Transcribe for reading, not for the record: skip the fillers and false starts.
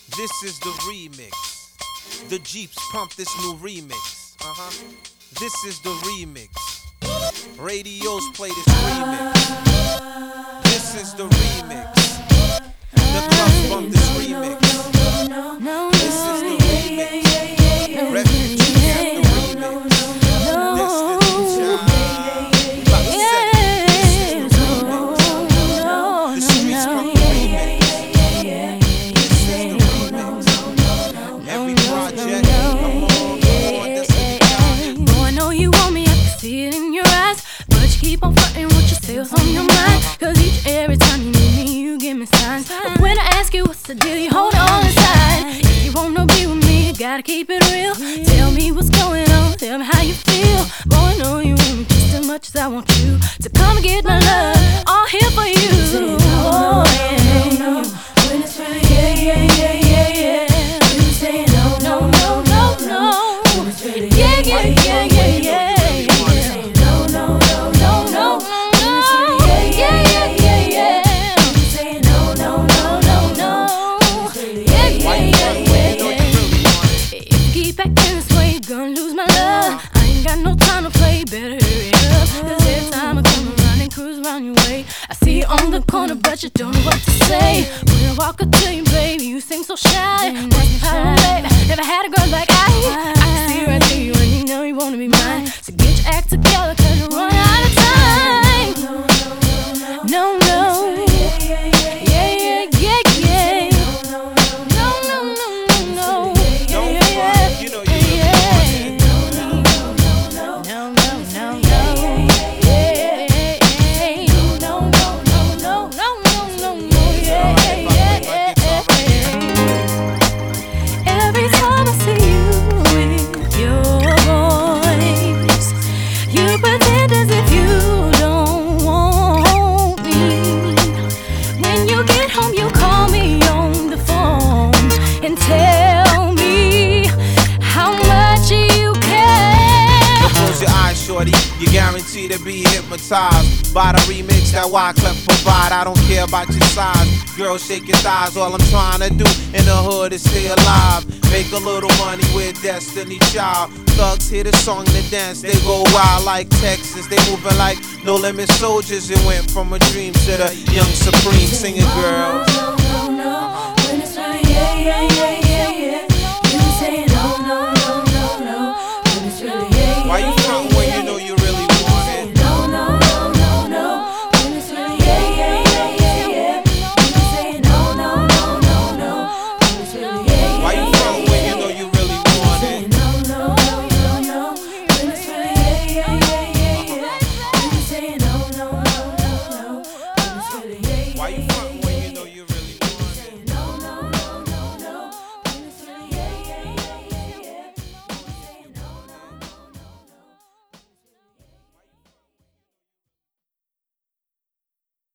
This is the remix. The Jeeps pump this new remix. This is the remix. Radios play this remix. This is the remix. The clubs bump this remix. This is the remix. Refugees got the remix. Destiny Child. About to set it. This is the remix. The streets pump the remix. This is the remix. Every project, come on, Destiny Child. Boy, I know you want me, I can see it in your eyes. But you keep on flirting with yourself on your mind. Cause each and every time you meet me, you give me signs. But when I ask you what's the deal, you hold on inside. If you wanna be with me, you gotta keep it real. Tell me what's going on, tell me how you feel. Boy, I know you want me just as much as I want you to come and get my love, all here for you. Oh, yeah. When it's really yeah. You say no. When it's really yeah. Gonna lose my love. I ain't got no time to play. Better hurry up. Cause every time I come around and cruise around your way, I see you on the corner, but you don't know what to say. When I walk up to you, baby, you seem so shy. Never had a girl like I can see right through you, and you know you wanna be mine. So get your act together, cause you're running out of time. No. You guaranteed to be hypnotized by the remix that Wyclef provide. I don't care about your size, girl, shake your thighs. All I'm trying to do in the hood is stay alive. Make a little money with Destiny Child. Thugs hear the song and the dance, they go wild like Texas. They moving like No Limit Soldiers. It went from a dream to the young supreme singing girls. When it's like yeah. You say no. When it's really yeah. Why you front when you know you really want it? No. When it's really yeah. You say no. When it's really yeah. Why you front when you know you really want it? No. When it's really yeah. You say no. When it's really yeah. Why you front